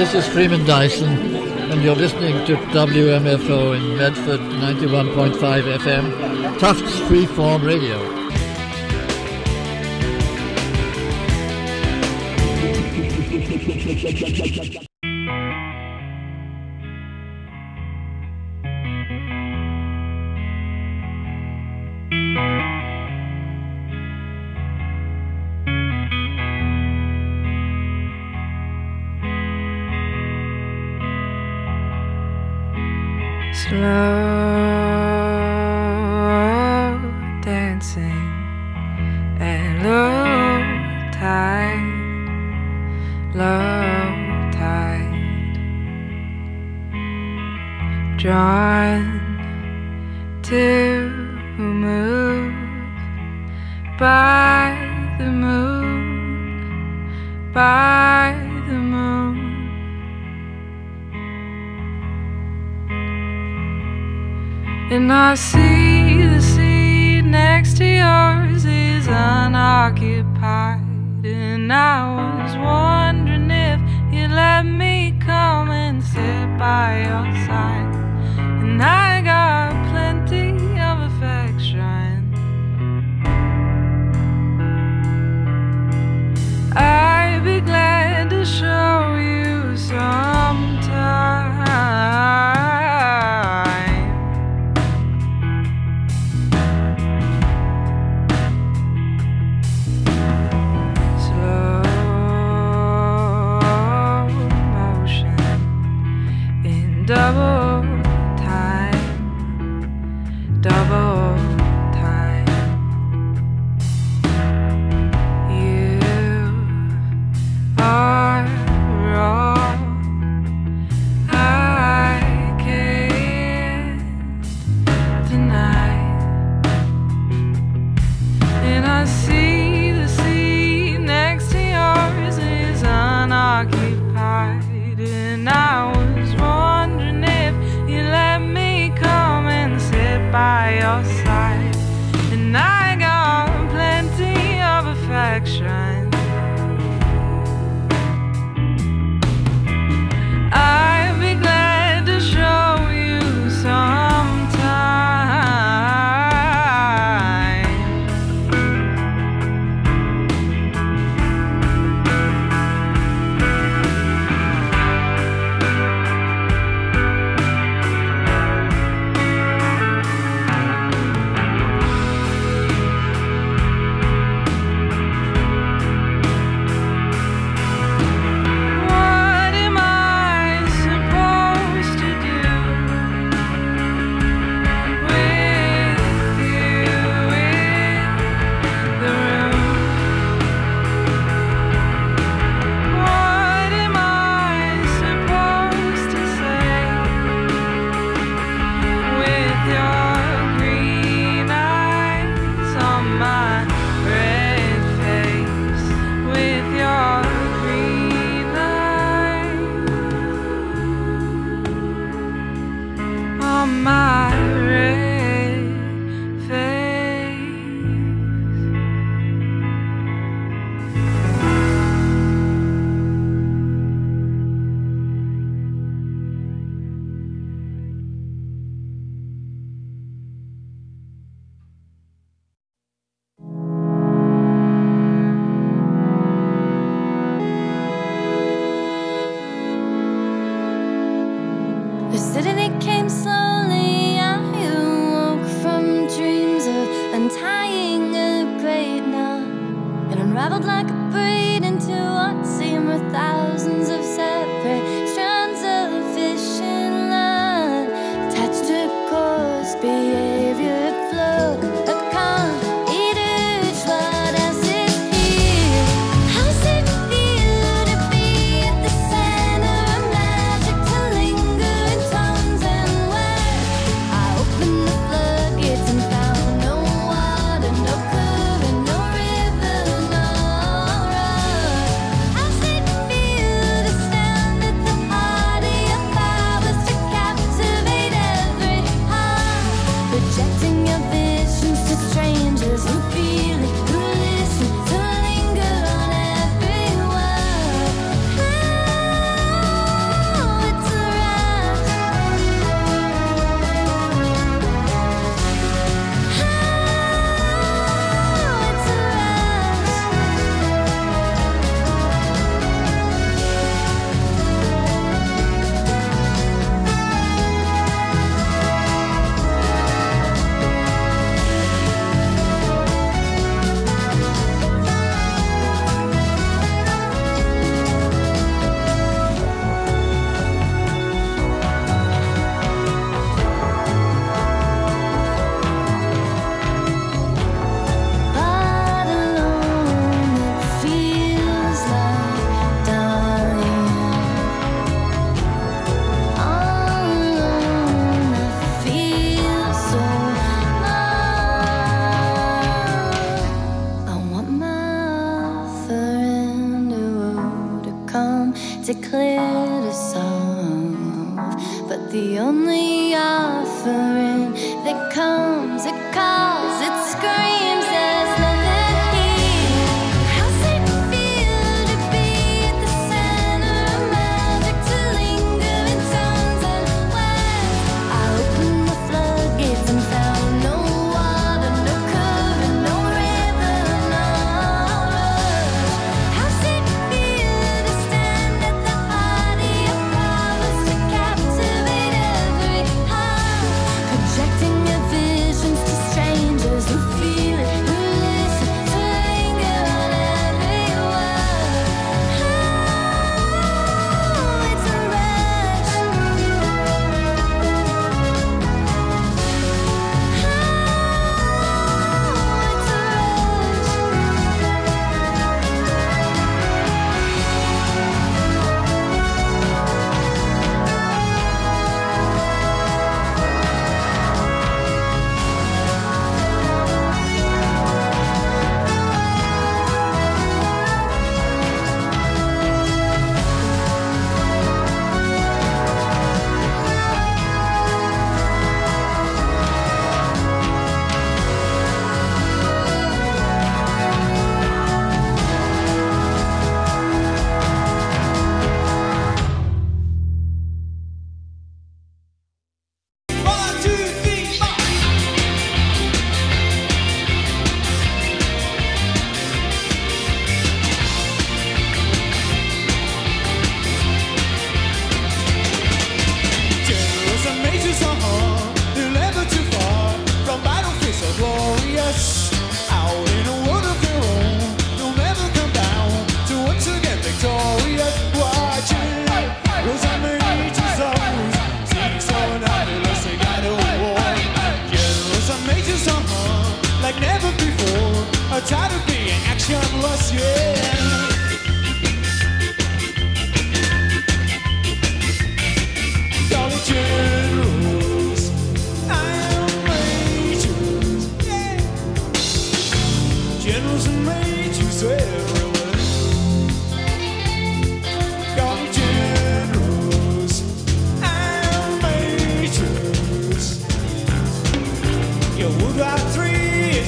This is Freeman Dyson, and you're listening to WMFO in Medford, 91.5 FM, Tufts Freeform Radio. Slow dancing at low tide, drawn to move by the moon, by the moon. And I see the seat next to yours is unoccupied. And I was wondering if you'd let me come and sit by your side. And I got plenty of affection. I'd be glad to show you sometime. Double time, double time. You are wrong. I can't deny. And I see the seat next to yours is unoccupied. And I was wondering if you let me come and sit by your side. And I got plenty of affection. I'd be glad to show you sometime. The city came slowly.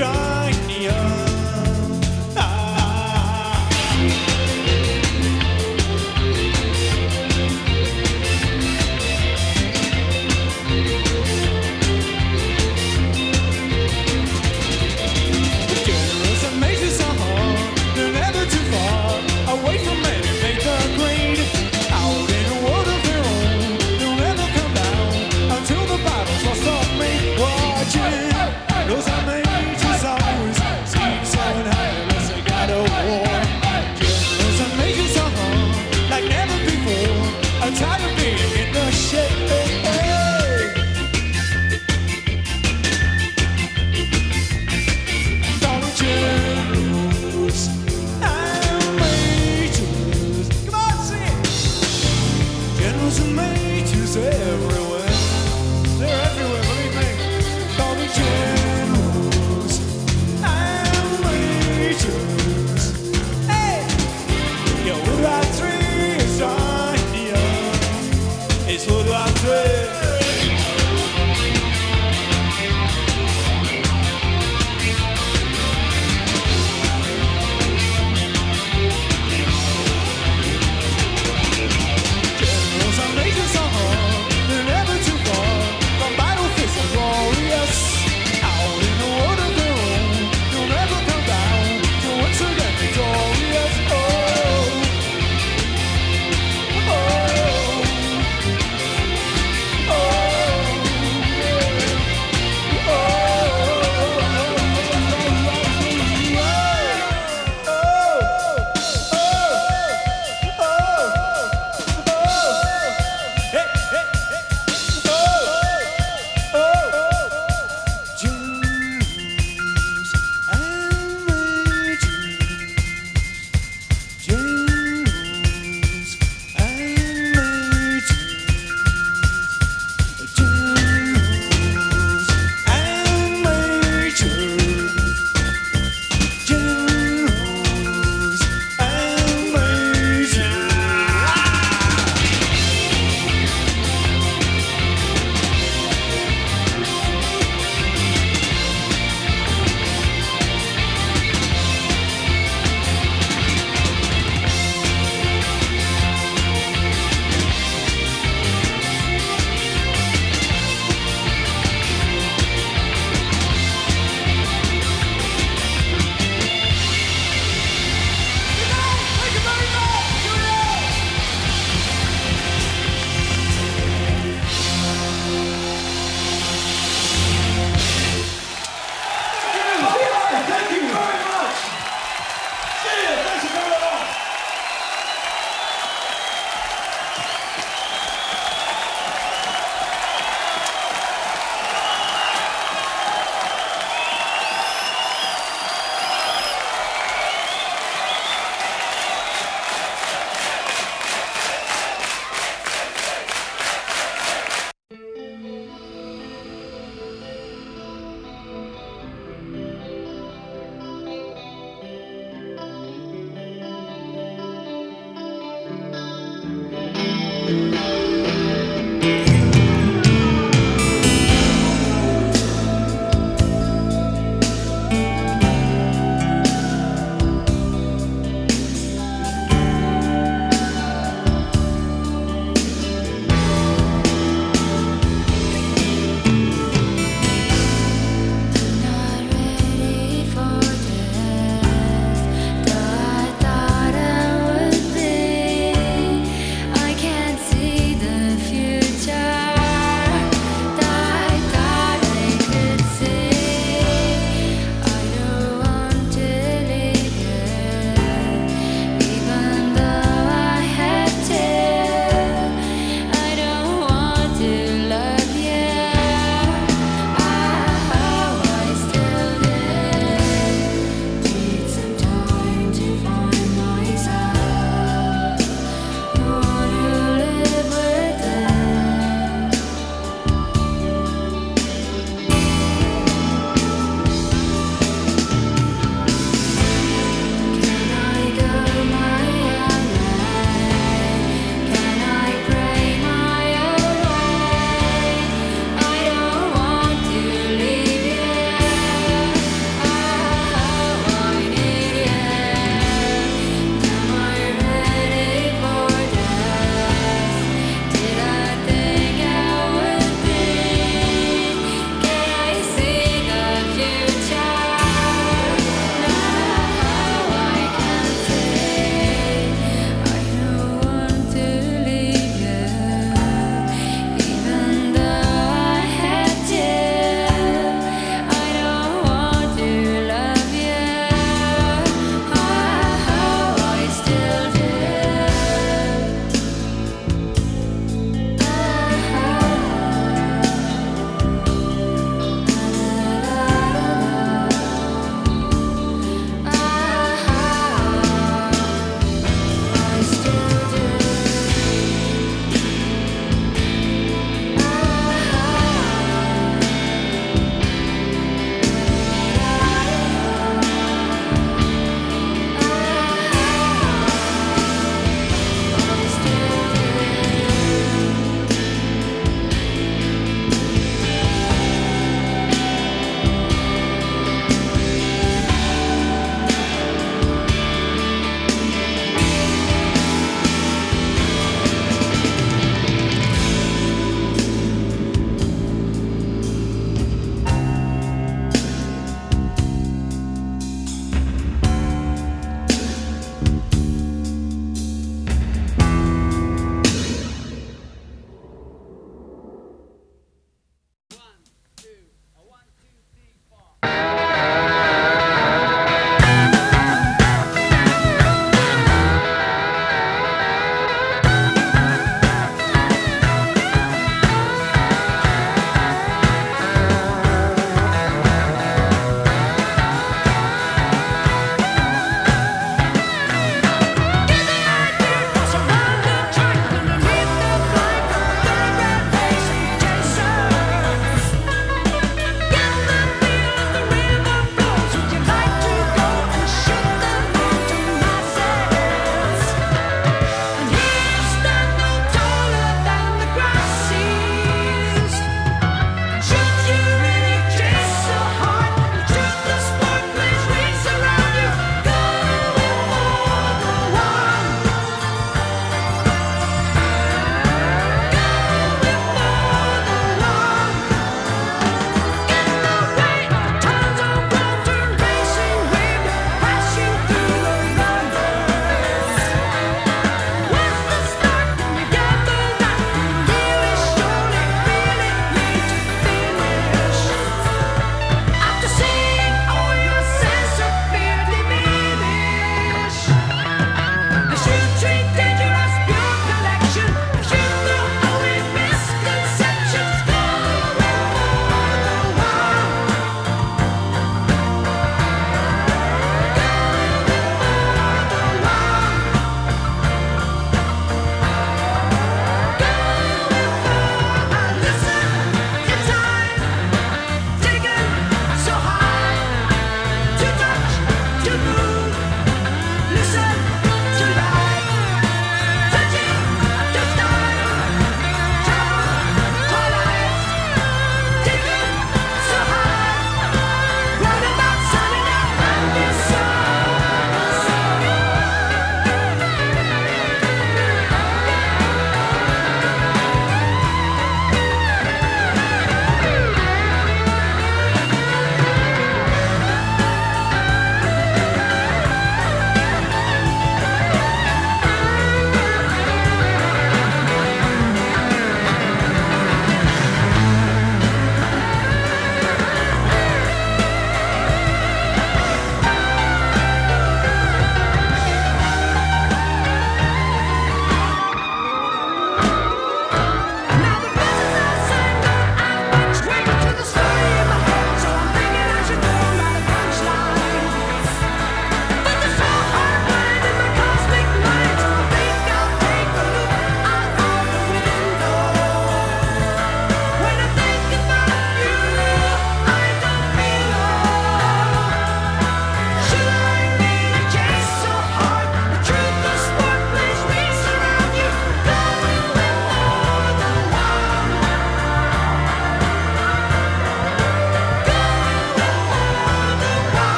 Those are majors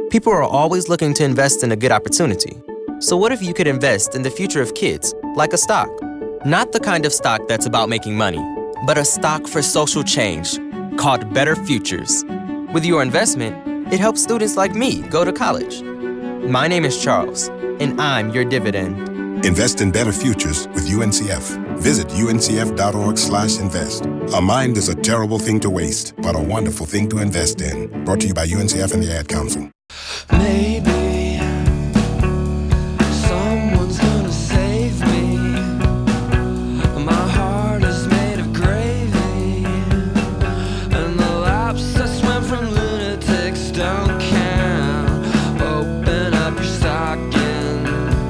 People are always looking to invest in a good opportunity. So what if you could invest in the future of kids, like a stock? Not the kind of stock that's about making money, but a stock for social change called Better Futures. With your investment, it helps students like me go to college. My name is Charles, and I'm your dividend. Invest in better futures with UNCF. Visit uncf.org/invest. A mind is a terrible thing to waste, but a wonderful thing to invest in. Brought to you by UNCF and the Ad Council. Maybe someone's gonna save me. My heart is made of gravy, and the laps I swim from lunatics don't count. Open up your stocking,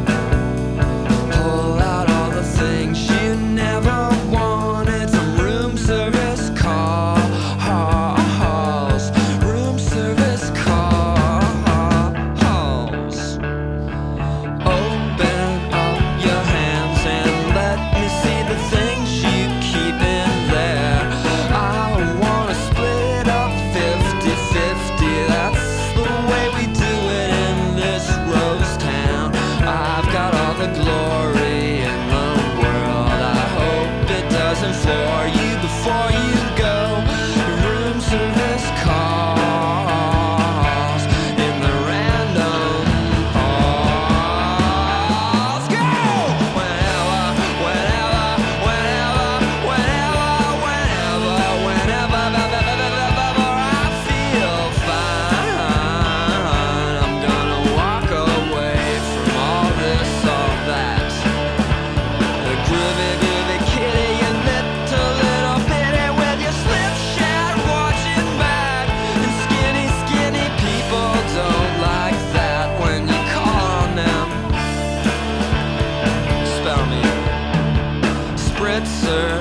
pull out all the things you never wanted from room service calls, room service calls. Open up your hands and let me see the things you keep in there. I wanna split up 50-50. That's the way we do it in this rose town. I've got all the glory in the world. I hope it doesn't floor you before you go. Room service calls in the random pause. Go! Whenever I feel fine, I'm gonna walk away from all this, all that. The groovy kitty, you little bitty with your slipshod watching back. And skinny people don't like that when you call on them. Spell me Spritzer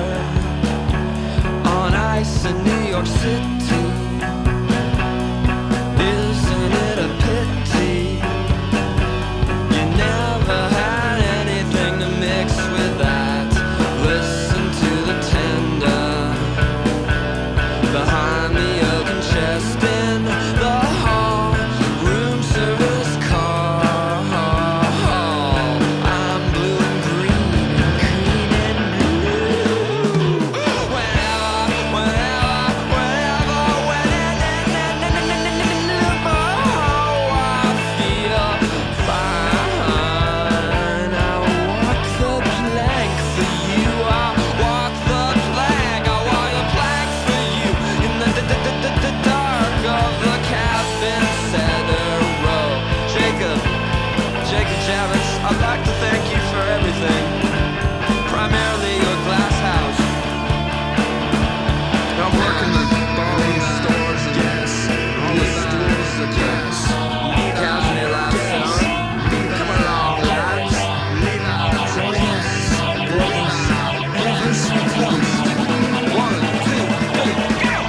on ice in New York City. Isn't it a pity you never had anything to mix with that? Listen to the tender behind the oaken chest in the hall. Room service call. I'm blue and green and green and blue. I'd like to thank you for everything, primarily your glass house. I'm working the ballroom stores and all the stores of gas. Casualty laughs, come along, lads. Join us, brothers, every sweet place. 1, 2, 3, go!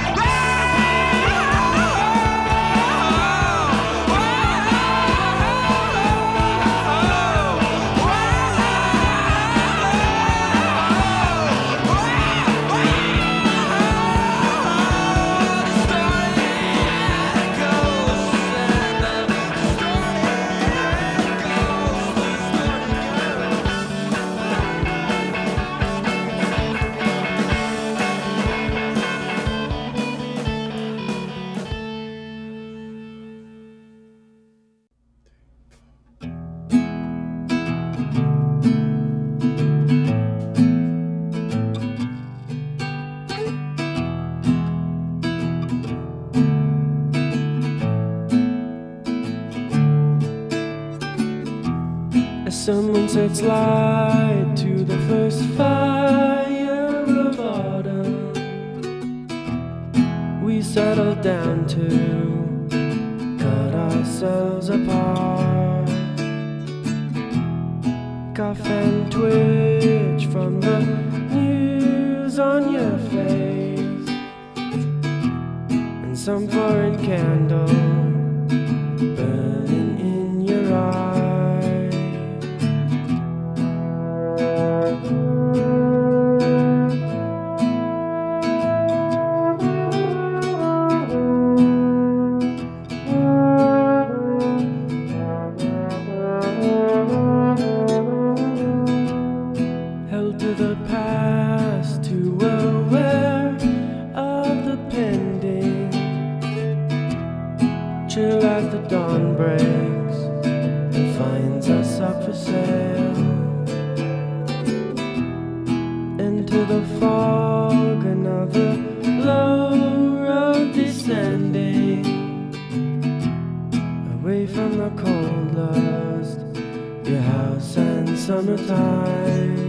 Someone sets light to the first fire of autumn. We settle down to cut ourselves apart. Cough and twitch from the news on your face, and some foreign candle burning in your eyes. as the dawn breaks and finds us up for sale. Into the fog, another low road descending, away from the cold lust, your house and summertime.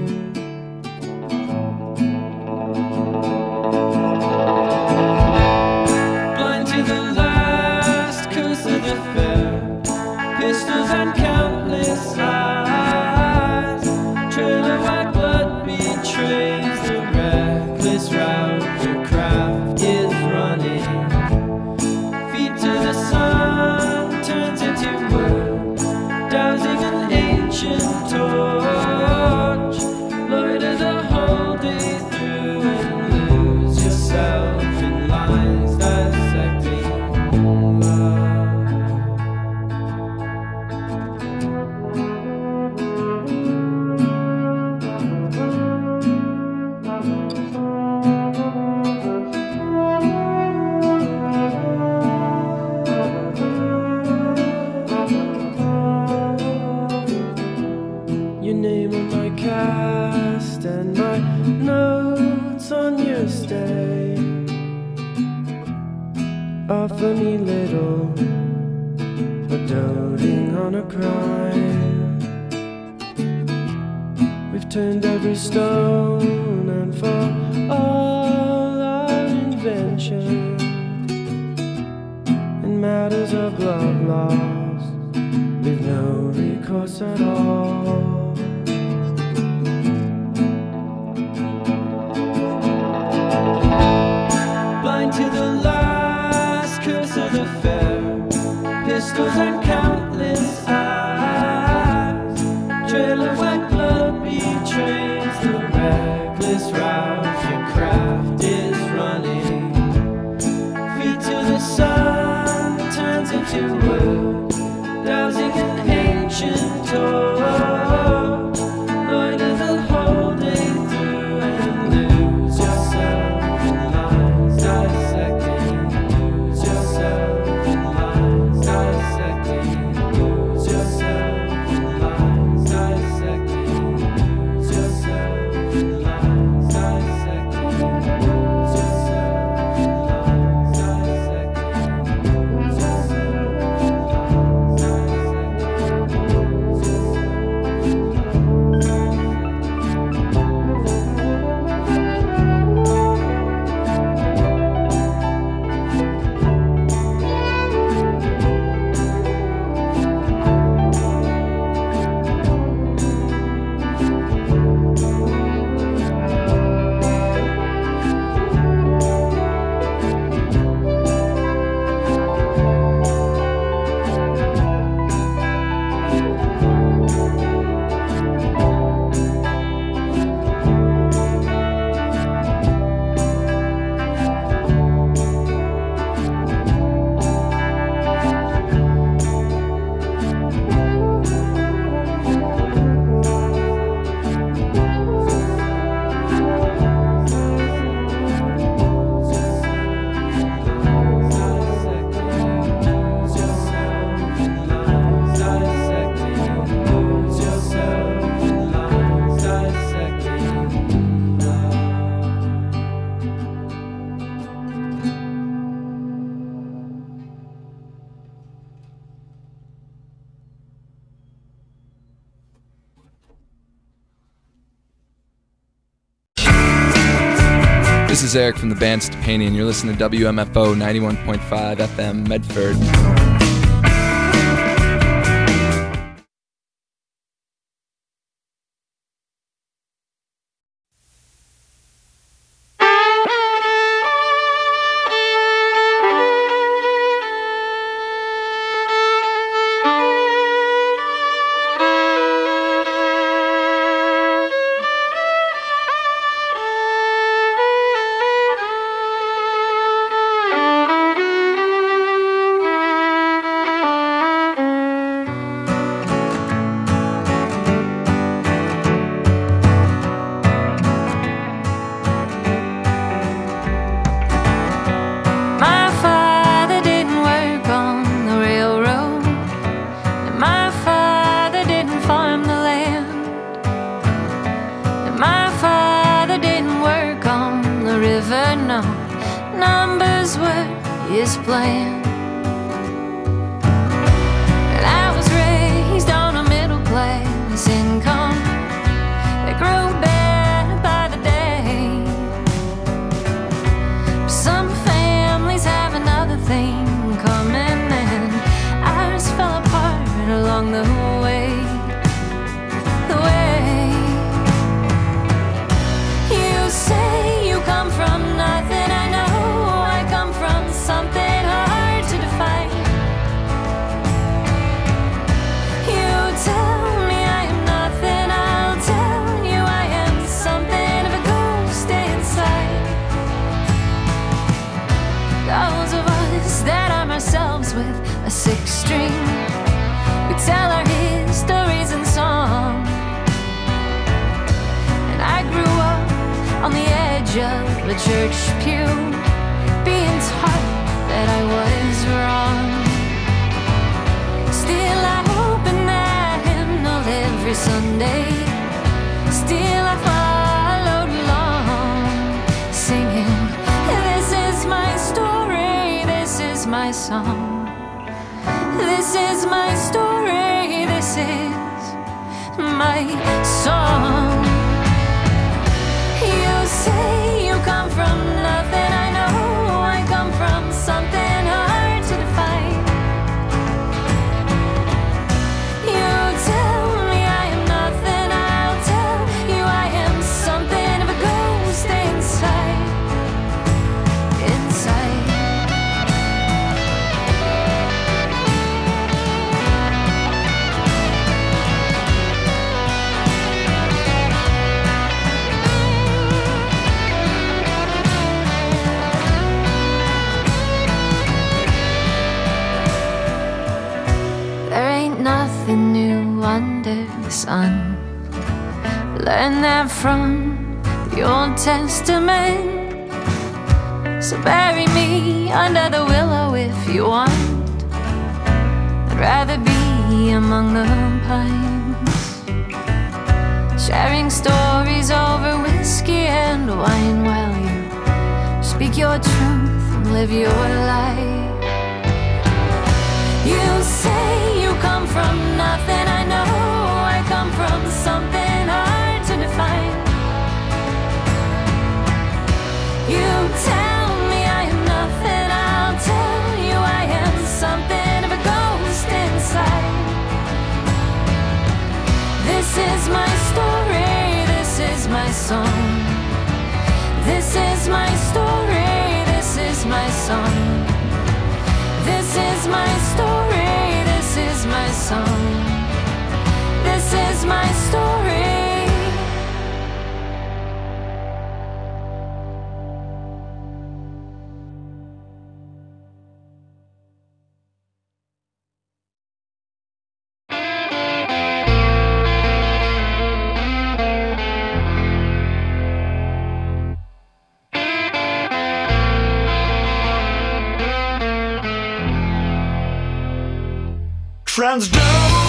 Blind to the last curse of the fair, pistols and countless eyes, trail of white blood betrays the reckless route your craft is running. Feet to the sun turns into wood, dousing an ancient torch. Loiter the whole day through and lose yourself in lines dissecting love. Your name on my cast and my notes on your stay offer me little, but doting on a crime. We've turned every stone, and for all our invention in matters of love lost, we've no recourse at all. Blind to the last curse of the fair, pistols and countless eyes, trail of white blood betrays the reckless route your craft is running. Feet to the sun turns into wood, dousing an ancient torch. Loiter the whole day through and lose yourself in lines dissecting. Lose yourself in lines dissecting. Lose yourself in lines dissecting. Lose yourself in lines dissecting. Lose yourself in lines dissecting. Lose yourself in This is Eric from the band Stepani, and you're listening to WMFO 91.5 FM Medford. plan. And I was raised on a middle class income that grew better by the day. Some families have another thing coming, and ours fell apart along the way. You say you come from nothing. I know I come from something hard to define. You tell me I am nothing. I'll tell you I am something of a ghost inside. Those of us that arm ourselves with a sixth string, we tell our histories in song. And I grew up on the edge of a church pew, being taught that I was wrong. Still I open that hymnal every Sunday. Still I followed along, singing, this is my story, this is my song. This is my story, this is my song. You say you come from nothing. I know I come from something hard to define. You tell me I am nothing. I'll tell you I am something of a ghost inside. Inside. Nothing new under the sun. Learn that from the Old Testament. So bury me under the willow if you want. I'd rather be among the pines, sharing stories over whiskey and wine while you speak your truth and live your life. You say you come from nothing. I know I come from something hard to define. You tell me I am nothing. I'll tell you I am something of a ghost inside. This is my story, this is my song. This is my story, this is my song. This is my story, this is my song. This is my story. Transgender